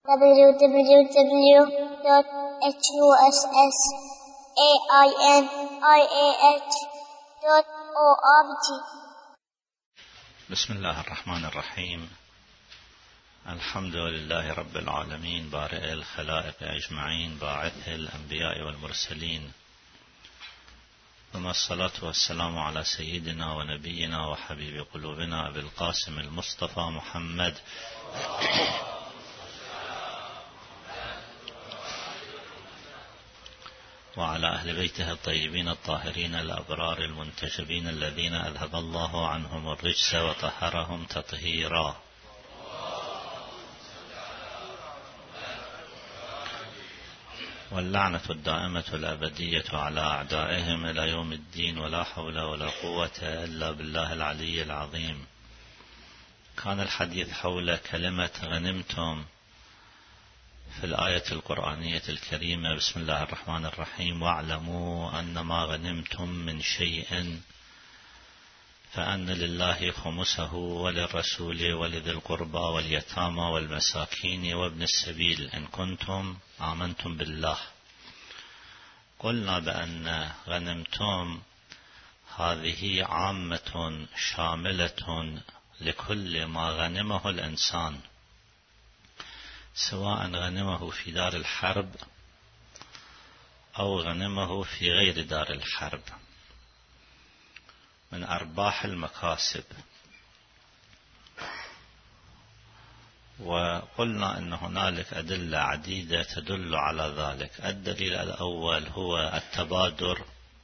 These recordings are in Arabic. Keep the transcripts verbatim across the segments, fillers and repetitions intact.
w w w dot huss ainiah dot org. بسم الله الرحمن الرحيم. الحمد لله رب العالمين بارئ الخلائق أجمعين باعث الأنبياء والمرسلين، ثم الصلاة والسلام على سيدنا ونبينا وحبيب قلوبنا أبي القاسم المصطفى محمد وعلى أهل بيته الطيبين الطاهرين الأبرار المنتجبين الذين أذهب الله عنهم الرجس وطهرهم تطهيرا. واللعنة الدائمة الأبدية على أعدائهم إلى يوم الدين، ولا حول ولا قوة إلا بالله العلي العظيم. كان الحديث حول كلمة غنمتم في الآية القرآنية الكريمة بسم الله الرحمن الرحيم: واعلموا أن ما غنمتم من شيء فأن لله خمسه وللرسول ولذي القربى واليتامى والمساكين وابن السبيل إن كنتم آمنتم بالله. قلنا بأن غنمتم هذه عامة شاملة لكل ما غنمه الإنسان، سواء غنمه في دار الحرب أو غنمه في غير دار الحرب من أرباح المكاسب. وقلنا أن هنالك أدلة عديدة تدل على ذلك. الدليل الأول هو التبادر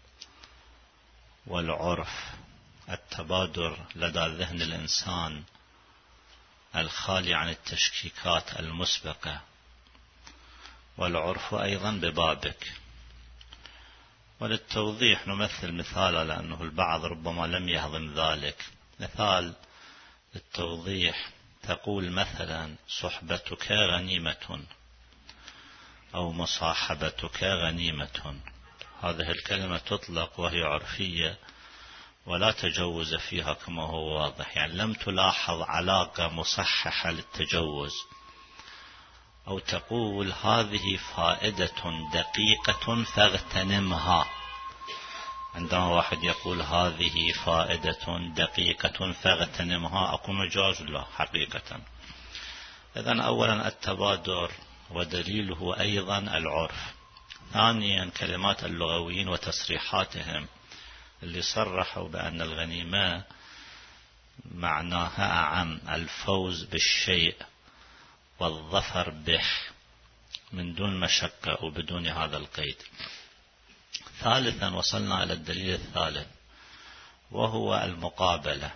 والعرف. التبادر لدى ذهن الإنسان الخالي عن التشكيكات المسبقة، والعرف أيضا ببابك. وللتوضيح نمثل مثالا، لأنه البعض ربما لم يهضم ذلك. مثال للتوضيح: تقول مثلا صحبتك غنيمة أو مصاحبتك غنيمة. هذه الكلمة تطلق وهي عرفية ولا تجوز فيها كما هو واضح، يعني لم تلاحظ علاقة مصححة للتجوز. أو تقول هذه فائدة دقيقة فاغتنمها. عندما واحد يقول هذه فائدة دقيقة فاغتنمها، أكو مجاز له حقيقة. إذن أولا التبادر، ودليله أيضا العرف. ثانيا كلمات اللغويين وتصريحاتهم اللي صرحوا بأن الغنيمة معناها أعم: الفوز بالشيء والظفر به من دون مشقة وبدون هذا القيد. ثالثا وصلنا إلى الدليل الثالث، وهو المقابلة.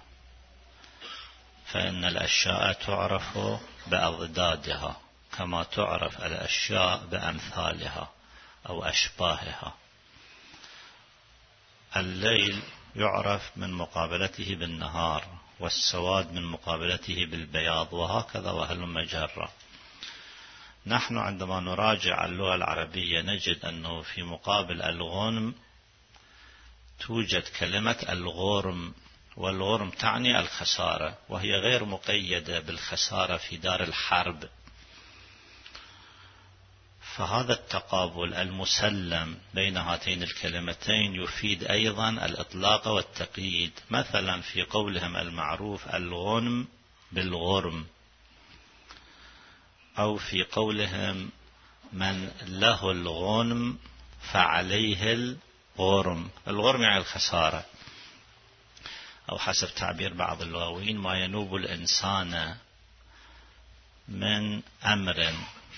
فإن الأشياء تعرف بأضدادها كما تعرف الأشياء بأمثالها أو أشباهها. الليل يعرف من مقابلته بالنهار، والسواد من مقابلته بالبياض، وهكذا وهلم جرا. نحن عندما نراجع اللغة العربية نجد أنه في مقابل الغنم توجد كلمة الغرم، والغرم تعني الخسارة، وهي غير مقيدة بالخسارة في دار الحرب. فهذا التقابل المسلم بين هاتين الكلمتين يفيد أيضا الإطلاق والتقييد. مثلا في قولهم المعروف الغنم بالغرم، أو في قولهم من له الغنم فعليه الغرم. الغرم يعني الخسارة، أو حسب تعبير بعض اللغويين ما ينوب الإنسان من أمر.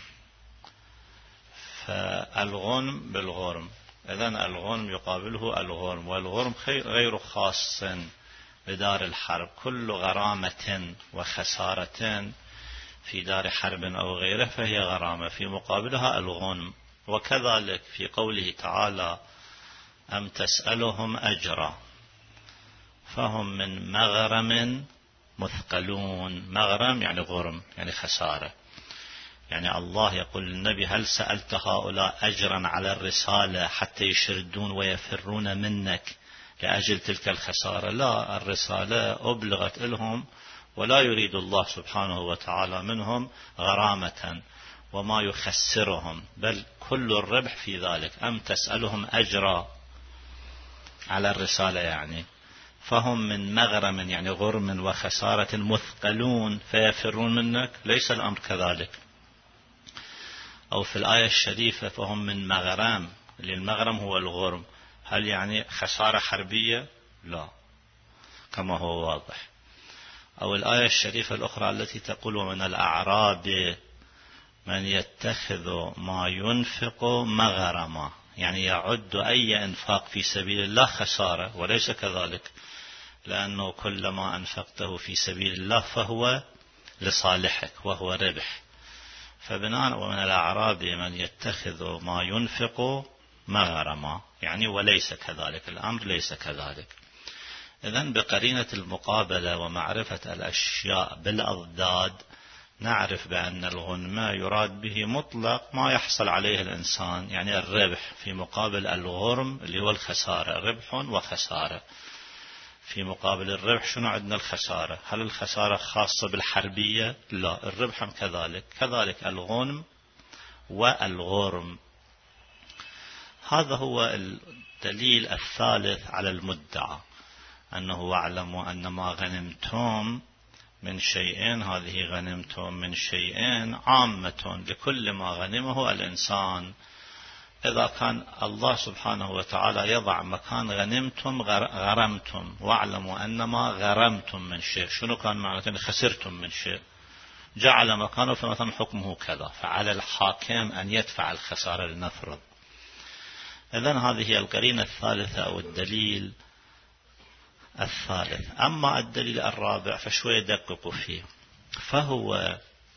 فالغنم بالغرم، إذن الغنم يقابله الغرم، والغرم غير خاص بدار الحرب. كل غرامة وخسارة في دار حرب أو غيره فهي غرامة، في مقابلها الغنم. وكذلك في قوله تعالى أم تسألهم أجرا فهم من مغرم مثقلون. مغرم يعني غرم، يعني خسارة. يعني الله يقول للنبي هل سألت هؤلاء أجرا على الرسالة حتى يشردون ويفرون منك لأجل تلك الخسارة؟ لا، الرسالة أبلغت لهم ولا يريد الله سبحانه وتعالى منهم غرامة وما يخسرهم، بل كل الربح في ذلك. أم تسألهم أجرا على الرسالة يعني، فهم من مغرم يعني غرم وخسارة مثقلون فيفرون منك، ليس الأمر كذلك. أو في الآية الشريفة فهم من مغرم، للمغرم هو الغرم، هل يعني خسارة حربية؟ لا، كما هو واضح. أو الآية الشريفة الأخرى التي تقول ومن الأعراب من يتخذ ما ينفق مغرما، يعني يعد أي إنفاق في سبيل الله خسارة، وليس كذلك، لأنه كل ما أنفقته في سبيل الله فهو لصالحك وهو ربح. فبناء ومن الأعراب من يتخذ ما ينفق مغرما، يعني وليس كذلك الأمر، ليس كذلك. إذن بقرينة المقابلة ومعرفة الأشياء بالأضداد نعرف بأن الغنم يراد به مطلق ما يحصل عليه الإنسان، يعني الربح، في مقابل الغرم اللي هو الخسارة، ربح وخسارة. في مقابل الربح شنو عندنا؟ الخسارة. هل الخسارة خاصة بالحربية؟ لا، الربح كذلك، كذلك الغنم والغرم. هذا هو الدليل الثالث على المدعى، أنه واعلموا أن ما غنمتم من شيء، هذه غنمتم من شيء عامة لكل ما غنمه الإنسان. إذا كان الله سبحانه وتعالى يضع مكان غنمتم غرمتم، واعلموا أنما غرمتم من شيء، شنو كان معنى؟ خسرتم من شيء، جعل مكانه فمثلا حكمه كذا، فعلى الحاكم أن يدفع الخسارة لنفرض. إذن هذه هي القرينة الثالثة أو الدليل الثالث. أما الدليل الرابع فشوية دققوا فيه، فهو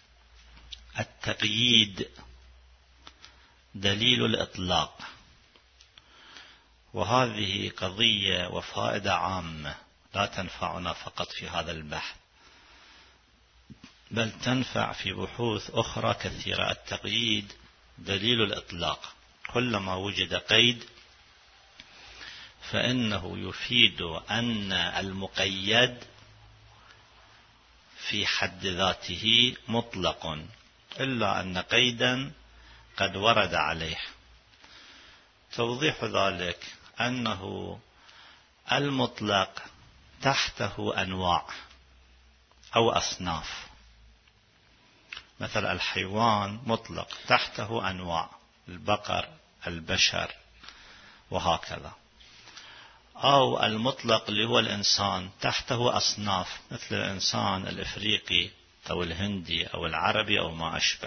التقييد دليل الإطلاق. وهذه قضية وفائدة عامة لا تنفعنا فقط في هذا البحث، بل تنفع في بحوث أخرى كثيرة. التقييد دليل الإطلاق، كلما وجد قيد فإنه يفيد أن المقيد في حد ذاته مطلق، إلا أن قيدا قد ورد عليه. توضيح ذلك أنه المطلق تحته أنواع أو أصناف، مثل الحيوان مطلق تحته أنواع، البقر، البشر، وهكذا. أو المطلق اللي هو الإنسان تحته أصناف، مثل الإنسان الإفريقي أو الهندي أو العربي أو ما أشبه،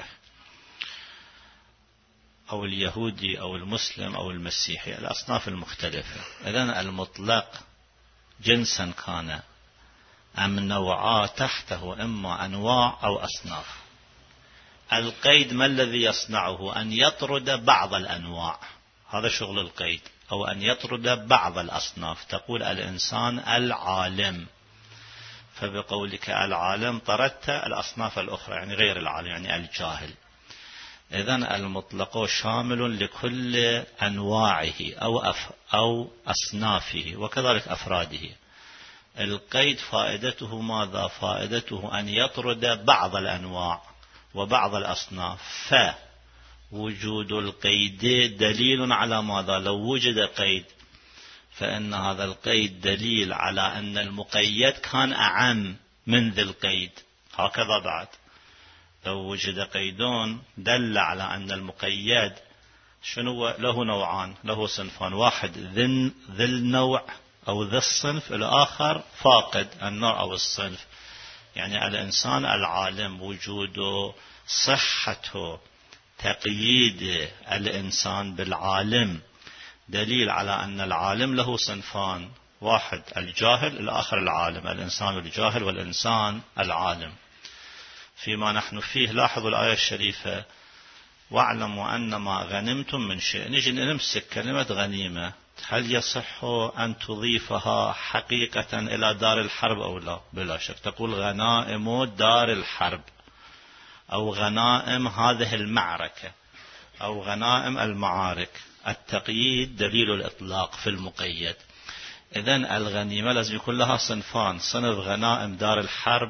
أو اليهودي أو المسلم أو المسيحي، الأصناف المختلفة. إذن المطلق جنسا كان أم نوعا تحته إما أنواع أو أصناف. القيد ما الذي يصنعه؟ أن يطرد بعض الأنواع، هذا شغل القيد، أو أن يطرد بعض الأصناف. تقول الإنسان العالم، فبقولك العالم طردت الأصناف الأخرى، يعني غير العالم، يعني الجاهل. إذن المطلق شامل لكل أنواعه أو, أف أو أصنافه وكذلك أفراده. القيد فائدته ماذا؟ فائدته أن يطرد بعض الأنواع وبعض الأصناف. فوجود القيد دليل على ماذا؟ لو وجد قيد فإن هذا القيد دليل على أن المقيد كان أعم من ذي القيد. هكذا بعد لو وجد قيدون دل على أن المقيد شنو له نوعان، له صنفان، واحد ذي النوع أو ذي الصنف، الآخر فاقد النوع أو الصنف. يعني الإنسان العالم وجود صحة تقييد الإنسان بالعالم دليل على أن العالم له صنفان، واحد الجاهل، الآخر العالم، الإنسان الجاهل والإنسان العالم. فيما نحن فيه لاحظوا الآية الشريفة واعلموا أن ما غنمتم من شيء. نجي نمسك كلمة غنيمة، هل يصح أن تضيفها حقيقة إلى دار الحرب أو لا؟ بلا شك. تقول غنائم دار الحرب، أو غنائم هذه المعركة، أو غنائم المعارك. التقييد دليل الإطلاق في المقيد. إذن الغنيمة لازم يكون لها صنفان، صنف غنائم دار الحرب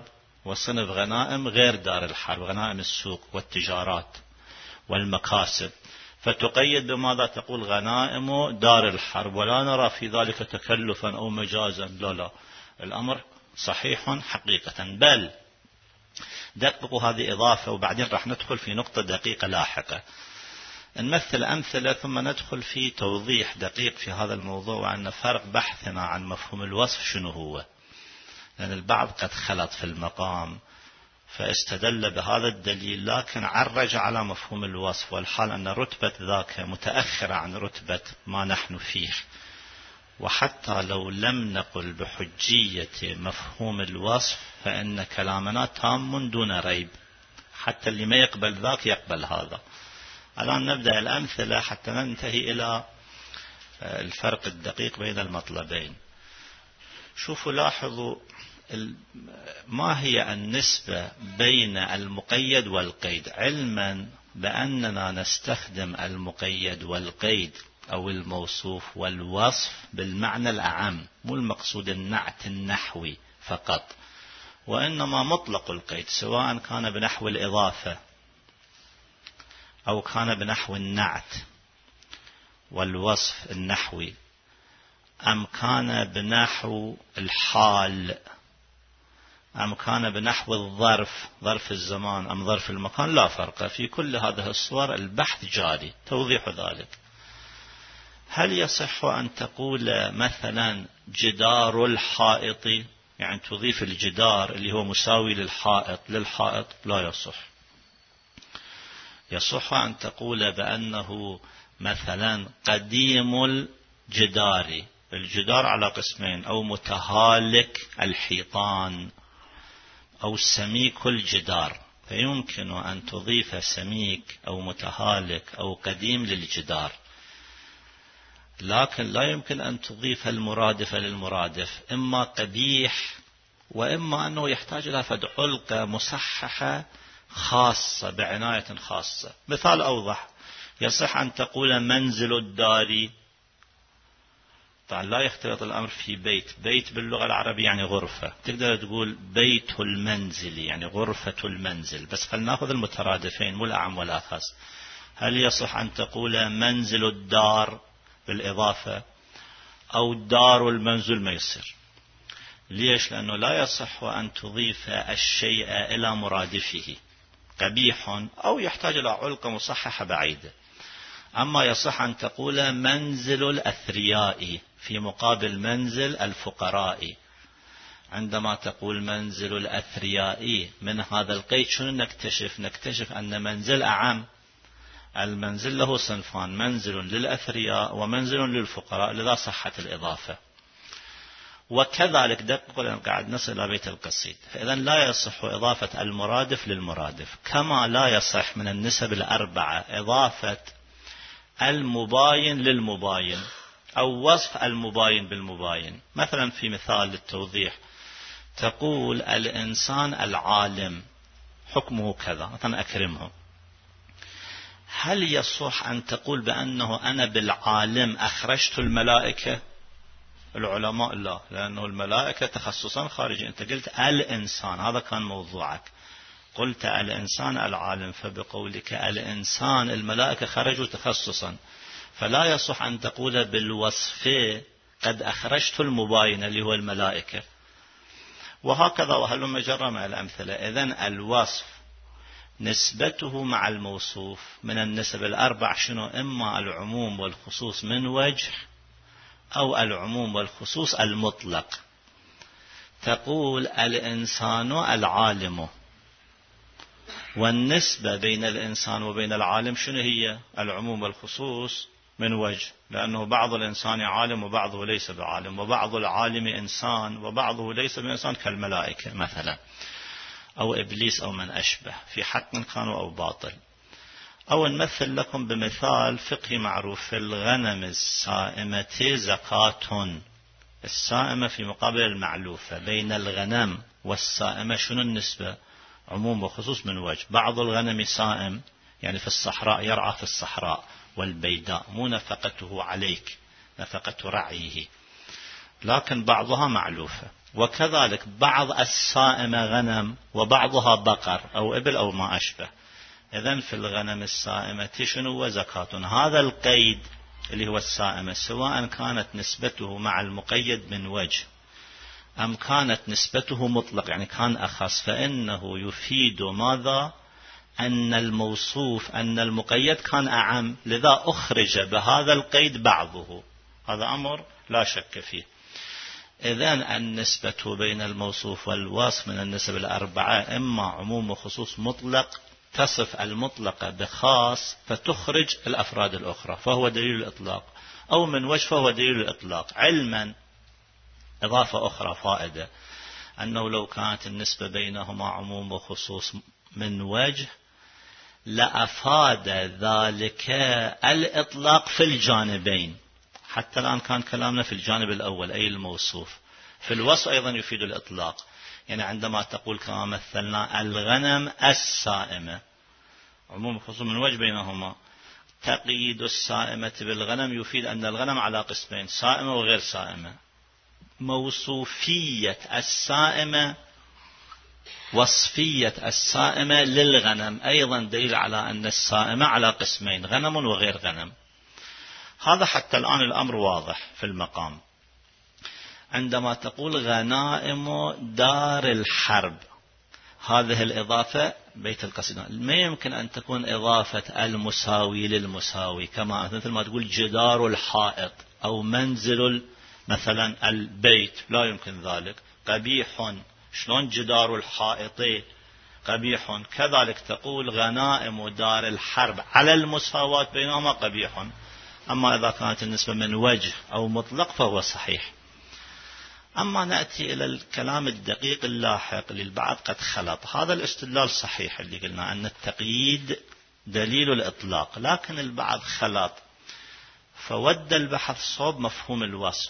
وصنف غنائم غير دار الحرب، غنائم السوق والتجارات والمكاسب، فتقيد بماذا؟ تقول غنائم دار الحرب، ولا نرى في ذلك تكلفا أو مجازا. لا لا، الأمر صحيح حقيقة. بل دققوا، هذه إضافة، وبعدين راح ندخل في نقطة دقيقة لاحقة، نمثل أمثلة ثم ندخل في توضيح دقيق في هذا الموضوع، وأن فرق بحثنا عن مفهوم الوصف شنو هو، لأن البعض قد خلط في المقام فاستدل بهذا الدليل لكن عرج على مفهوم الوصف، والحال أن رتبة ذاك متأخرة عن رتبة ما نحن فيه. وحتى لو لم نقل بحجية مفهوم الوصف فإن كلامنا تام دون ريب، حتى اللي ما يقبل ذاك يقبل هذا. الآن نبدأ الأمثلة حتى ننتهي إلى الفرق الدقيق بين المطلبين. شوفوا، لاحظوا ما هي النسبة بين المقيد والقيد، علما بأننا نستخدم المقيد والقيد أو الموصوف والوصف بالمعنى الأعم، مو المقصود النعت النحوي فقط، وإنما مطلق القيد، سواء كان بنحو الإضافة أو كان بنحو النعت والوصف النحوي، أم كان بنحو الحال، أم كان بنحو الظرف، ظرف الزمان أم ظرف المكان، لا فرق. في كل هذه الصور البحث جاري. توضيح ذلك، هل يصح أن تقول مثلا جدار الحائط، يعني تضيف الجدار اللي هو مساوي للحائط للحائط؟ لا يصح. يصح أن تقول بأنه مثلا قديم الجدار، الجدار على قسمين، أو متهالك الحيطان، أو سميك الجدار، فيمكن أن تضيف سميك أو متهالك أو قديم للجدار، لكن لا يمكن أن تضيف المرادف للمرادف، إما قبيح وإما أنه يحتاج إلى فد علقة مصححة خاصة بعناية خاصة. مثال أوضح، يصح أن تقول منزل الدار، طبعا لا يختلط الأمر في بيت، بيت باللغة العربية يعني غرفة، تقدر تقول بيت المنزل يعني غرفة المنزل، بس فلنأخذ المترادفين مو الأعم والأخص. هل يصح أن تقول منزل الدار بالإضافة، أو دار المنزل؟ ما يصير. ليش؟ لأنه لا يصح أن تضيف الشيء إلى مرادفه، قبيح أو يحتاج إلى علقة مصححة بعيدة. أما يصح أن تقول منزل الأثرياء في مقابل منزل الفقراء. عندما تقول منزل الأثرياء من هذا القيد شنو نكتشف؟ نكتشف أن منزل أعم، المنزل له صنفان، منزل للأثرياء ومنزل للفقراء، لذا صحت الإضافة. وكذلك دققوا لأن قاعد نصل إلى بيت القصيد، فإذا لا يصح إضافة المرادف للمرادف، كما لا يصح من النسب الأربعة إضافة المباين للمباين أو وصف المباين بالمباين. مثلا في مثال للتوضيح، تقول الإنسان العالم حكمه كذا، مثلا أكرمه، هل يصح أن تقول بأنه أنا بالعالم أخرجت الملائكة؟ العلماء لا، لأنه الملائكة تخصصا خارجي، أنت قلت الإنسان، هذا كان موضوعك، قلت الإنسان العالم، فبقولك الإنسان الملائكة خرجوا تخصصا، فلا يصح أن تقول بالوصف قد أخرجت المباين اللي هو الملائكة. وهكذا وهلم جرى مع الأمثلة. إذن الوصف نسبته مع الموصوف من النسب الأربع شنو؟ إما العموم والخصوص من وجه، أو العموم والخصوص المطلق. تقول الإنسان العالم، والنسبة بين الإنسان وبين العالم شنو هي؟ العموم والخصوص من وجه، لأنه بعض الإنسان عالم وبعضه ليس بعالم، وبعض العالم إنسان وبعضه ليس بإنسان، كالملائكة مثلا أو إبليس أو من أشبه، في حق كانوا أو باطل. أو نمثل لكم بمثال فقهي معروف، في الغنم السائمة زكاة، السائمة في مقابل المعلوفة، بين الغنم والسائمة شنو النسبة؟ عموم وخصوص من وجه. بعض الغنم سائم يعني في الصحراء، يرعى في الصحراء والبيداء، مو نفقته عليك، نفقة رعيه. لكن بعضها معلوفة. وكذلك بعض السائمة غنم وبعضها بقر أو إبل أو ما أشبه. إذن في الغنم السائمة شنو زكاة؟ هذا القيد اللي هو السائمة سواء كانت نسبته مع المقيد من وجه أم كانت نسبته مطلق يعني كان أخص، فإنه يفيد ماذا؟ أن الموصوف أن المقيد كان أعم، لذا أخرج بهذا القيد بعضه. هذا أمر لا شك فيه. إذن النسبة بين الموصوف والوصف من النسب الأربعة إما عموم وخصوص مطلق تصف المطلق بخاص فتخرج الأفراد الأخرى فهو دليل الإطلاق، أو من وجه فهو دليل الإطلاق. علما إضافة أخرى فائدة أنه لو كانت النسبة بينهما عموم وخصوص من وجه لأفاد ذلك الإطلاق في الجانبين. حتى الآن كان كلامنا في الجانب الأول أي الموصوف، في الوصف أيضا يفيد الإطلاق. يعني عندما تقول كما مثلنا الغنم السائمة عموم وخصوص من وجه بينهما، تقييد السائمة بالغنم يفيد أن الغنم على قسمين سائمة وغير سائمة. موصوفية السائمة وصفية السائمة للغنم أيضا دليل على أن السائمة على قسمين غنم وغير غنم. هذا حتى الآن الأمر واضح في المقام. عندما تقول غنائم دار الحرب، هذه الإضافة بيت القصيدة ما يمكن أن تكون إضافة المساوي للمساوي، كما مثل ما تقول جدار الحائط أو منزل مثلا البيت، لا يمكن ذلك. قبيح، شلون جدار الحائط قبيح؟ كذلك تقول غنائم دار الحرب على المساواة بينهما قبيح. أما إذا كانت النسبة من وجه أو مطلق فهو صحيح. أما نأتي إلى الكلام الدقيق اللاحق للبعض قد خلط. هذا الاستدلال صحيح اللي قلنا أن التقييد دليل الإطلاق، لكن البعض خلط فود البحث صوب مفهوم الوصف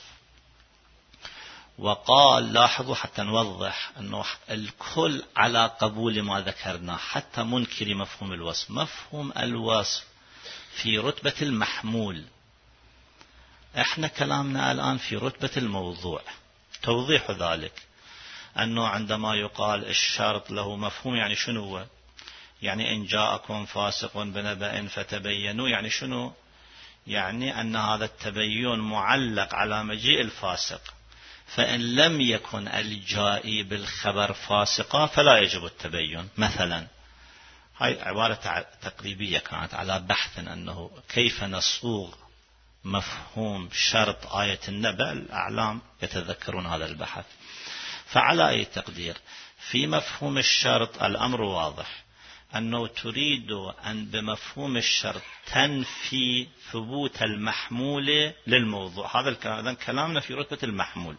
وقال، لاحظوا حتى نوضح أنه الكل على قبول ما ذكرنا حتى منكر مفهوم الوصف. مفهوم الوصف في رتبة المحمول، احنا كلامنا الآن في رتبة الموضوع. توضيح ذلك أنه عندما يقال الشرط له مفهوم يعني شنو هو؟ يعني إن جاءكم فاسق بنبأ فتبينوا، يعني شنو؟ يعني أن هذا التبين معلق على مجيء الفاسق، فإن لم يكن الجائي بالخبر فاسقا فلا يجب التبين مثلا. هاي عبارة تقريبية كانت على بحث أنه كيف نصوغ مفهوم شرط آية النبأ. الأعلام يتذكرون هذا البحث. فعلى أي تقدير في مفهوم الشرط الأمر واضح أنه تريد أن بمفهوم الشرط تنفي ثبوت المحمول للموضوع. هذا كلامنا في رتبة المحمول.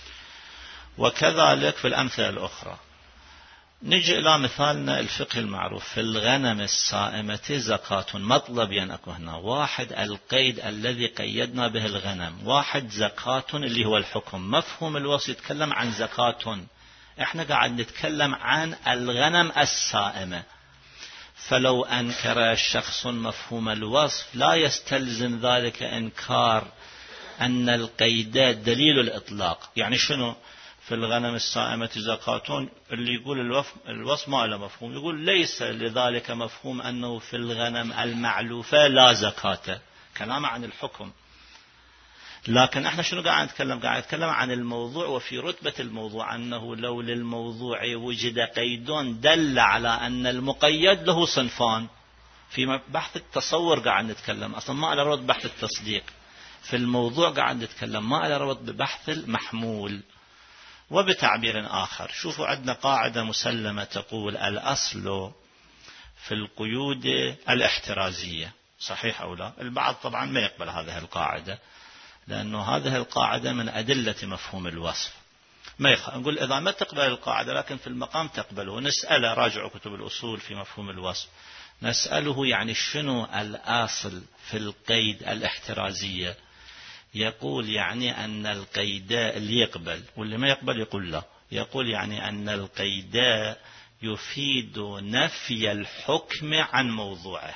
وكذلك في الأمثلة الأخرى. نجي إلى مثالنا الفقه المعروف في الغنم السائمة زكاة. مطلب ينأكو هنا واحد القيد الذي قيدنا به الغنم، واحد زكاة اللي هو الحكم. مفهوم الوصف يتكلم عن زكاة، احنا قاعد نتكلم عن الغنم السائمة. فلو أنكر شخص مفهوم الوصف لا يستلزم ذلك إنكار أن القيدات دليل الإطلاق. يعني شنو؟ في الغنم السائمة زكاة، اللي يقول الوصف ما له مفهوم يقول ليس لذلك مفهوم أنه في الغنم المعلوفة لا زكاة، كلام عن الحكم. لكن احنا شنو قاعد نتكلم؟ قاعد نتكلم عن الموضوع، وفي رتبة الموضوع أنه لو للموضوع وجد قيد دل على أن المقيد له صنفان. في بحث التصور قاعد نتكلم، أصلا ما على ربط بحث التصديق. في الموضوع قاعد نتكلم ما على ربط ببحث المحمول. وبتعبير آخر، شوفوا عندنا قاعدة مسلمة تقول الأصل في القيود الاحترازية. صحيح أو لا؟ البعض طبعا ما يقبل هذه القاعدة، لأنه هذه القاعدة من أدلة مفهوم الوصف. ما يخ... نقول إذا ما تقبل القاعدة لكن في المقام تقبله، نسأله، راجعوا كتب الأصول في مفهوم الوصف، نسأله يعني شنو الأصل في القيد الاحترازية. يقول يعني أن القيداء اللي يقبل واللي ما يقبل يقول لا، يقول يعني أن القيداء يفيد نفي الحكم عن موضوعه،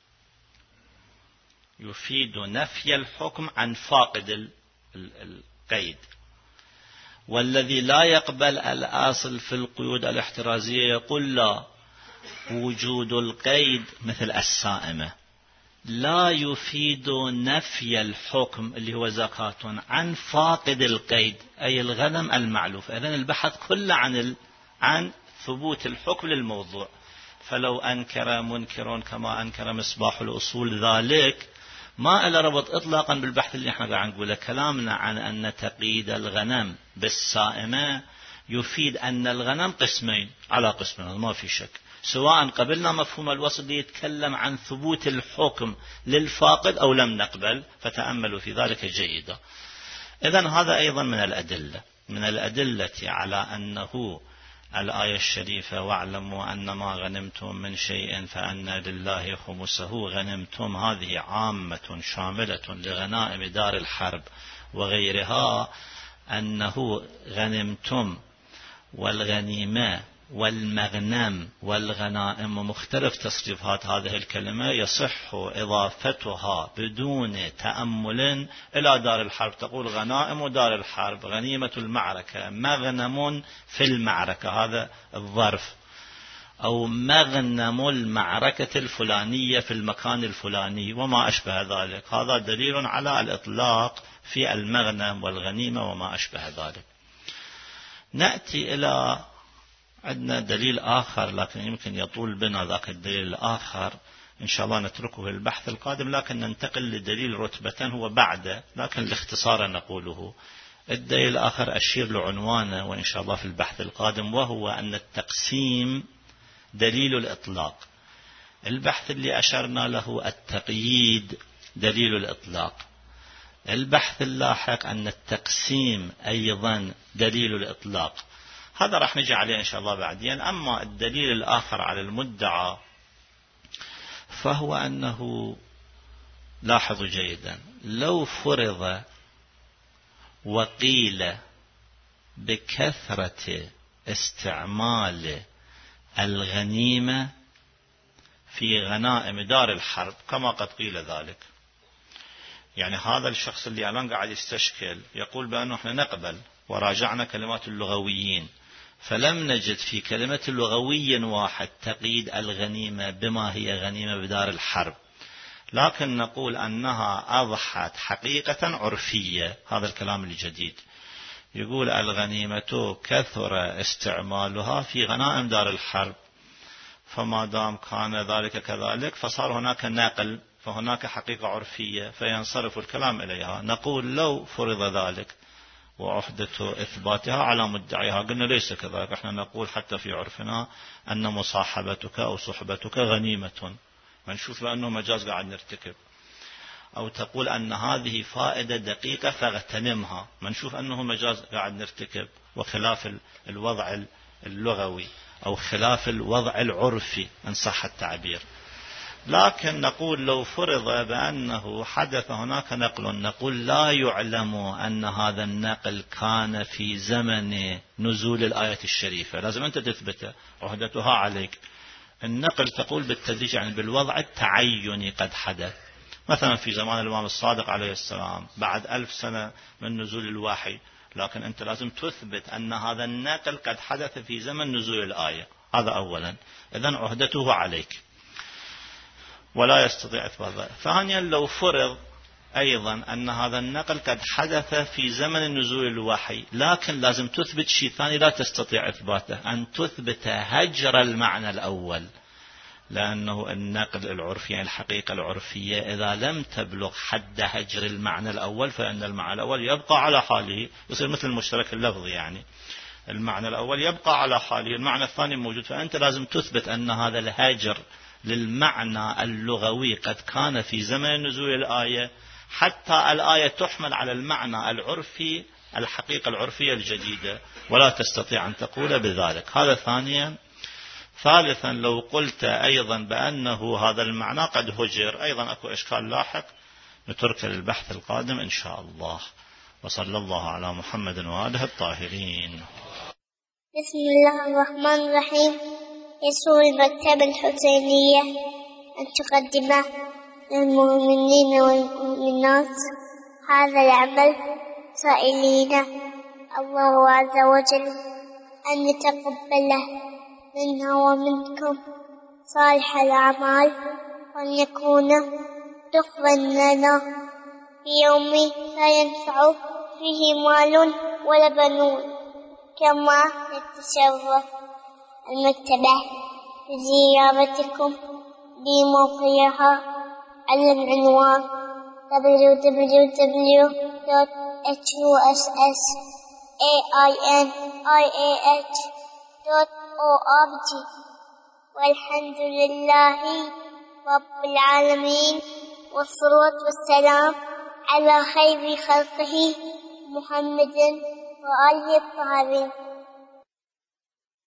يفيد نفي الحكم عن فاقد القيد قيد. والذي لا يقبل الأصل في القيود الاحترازية يقول لا، وجود القيد مثل السائمة لا يفيد نفي الحكم اللي هو زكاة عن فاقد القيد أي الغنم المعلوف. إذن البحث كله عن ال... عن ثبوت الحكم للموضوع. فلو أنكر منكر كما أنكر مصباح الأصول ذلك ما إلا ربط إطلاقا بالبحث اللي احنا قاعد نقوله. كلامنا عن أن تقييد الغنم بالسائمة يفيد أن الغنم قسمين على قسمين، ما في شك، سواء قبلنا مفهوم الوصل يتكلم عن ثبوت الحكم للفاقد أو لم نقبل، فتأملوا في ذلك جيدا. إذن هذا أيضا من الأدلة من الأدلة على أنه الآية الشريفة واعلموا أن ما غنمتم من شيء فأن لله خمسه غنمتم، هذه عامة شاملة لغنائم دار الحرب وغيرها، أنه غنمتم والغنيمة والمغنم والغنائم ومختلف تصريفات هذه الكلمة يصح إضافتها بدون تأمل إلى دار الحرب. تقول غنائم دار الحرب، غنيمة المعركة، مغنم في المعركة هذا الظرف، أو مغنم المعركة الفلانية في المكان الفلاني وما أشبه ذلك. هذا دليل على الإطلاق في المغنم والغنيمة وما أشبه ذلك. نأتي إلى عندنا دليل آخر لكن يمكن يطول بنا ذاك الدليل الآخر، إن شاء الله نتركه البحث القادم، لكن ننتقل لدليل رتبة هو بعده، لكن لاختصار نقوله. الدليل الآخر أشير لعنوانه وإن شاء الله في البحث القادم، وهو أن التقسيم دليل الإطلاق. البحث اللي أشرنا له التقييد دليل الإطلاق. البحث اللاحق أن التقسيم أيضا دليل الإطلاق. هذا راح نجي عليه إن شاء الله بعدين. أما الدليل الآخر على المدعى فهو أنه، لاحظوا جيدا، لو فرض وقيل بكثرة استعمال الغنيمة في غنائم دار الحرب كما قد قيل ذلك، يعني هذا الشخص اللي الآن قاعد يستشكل يقول بأنه احنا نقبل وراجعنا كلمات اللغويين فلم نجد في كلمة لغوي واحد تقييد الغنيمة بما هي غنيمة بدار الحرب، لكن نقول أنها أضحت حقيقة عرفية. هذا الكلام الجديد يقول الغنيمة كثر استعمالها في غنائم دار الحرب، فما دام كان ذلك كذلك فصار هناك نقل، فهناك حقيقة عرفية فينصرف الكلام إليها. نقول لو فرض ذلك وعهدة إثباتها على مدعيها، قلنا ليس كذلك، احنا نقول حتى في عرفنا أن مصاحبتك أو صحبتك غنيمة، ما نشوف بأنه مجاز قاعد نرتكب. أو تقول أن هذه فائدة دقيقة فاغتنمها، ما نشوف أنه مجاز قاعد نرتكب، وخلاف الوضع اللغوي أو خلاف الوضع العرفي إن صح التعبير. لكن نقول لو فرض بأنه حدث هناك نقل، نقول لا يعلم أن هذا النقل كان في زمن نزول الآية الشريفة، لازم أنت تثبت عهدتها عليك. النقل تقول بالتدريج يعني بالوضع التعيني قد حدث، مثلا في زمان الإمام الصادق عليه السلام بعد ألف سنة من نزول الوحي، لكن أنت لازم تثبت أن هذا النقل قد حدث في زمن نزول الآية. هذا أولا، إذن عهدته عليك ولا يستطيع إثبات ذلك. ثانيا لو فرض أيضا أن هذا النقل قد حدث في زمن نزول الوحي، لكن لازم تثبت شيء ثاني لا تستطيع إثباته، أن تثبت هجر المعنى الأول، لأنه النقل العرفي يعني الحقيقة العرفية إذا لم تبلغ حد هجر المعنى الأول فإن المعنى الأول يبقى على حاله، يصير مثل المشترك اللفظي، يعني المعنى الأول يبقى على حاله، المعنى الثاني موجود، فأنت لازم تثبت أن هذا الهجر للمعنى اللغوي قد كان في زمن نزول الآية، حتى الآية تحمل على المعنى العرفي الحقيقة العرفية الجديدة، ولا تستطيع أن تقول بذلك. هذا ثانيا. ثالثا لو قلت أيضا بأنه هذا المعنى قد هجر، أيضا أكو إشكال لاحق نترك للبحث القادم إن شاء الله. وصلى الله على محمد وآله الطاهرين. بسم الله الرحمن الرحيم. يسر المكتبة الحسينية أن تقدم للمؤمنين والمؤمنات هذا العمل سائلين الله عز وجل أن يتقبل منا ومنكم صالح الأعمال، وأن يكون دخلا لنا في يوم لا ينفع فيه مال ولا بنون. كما نتشرف المكتبة بزيارتكم بموقعها على العنوان دبليو دبليو دبليو دوت إتش يو إس إس إيه آي إن آي إيه إتش دوت أو آر جي. والحمد لله رب العالمين، والصلاة والسلام على خير خلقه محمد وآله الطاهرين.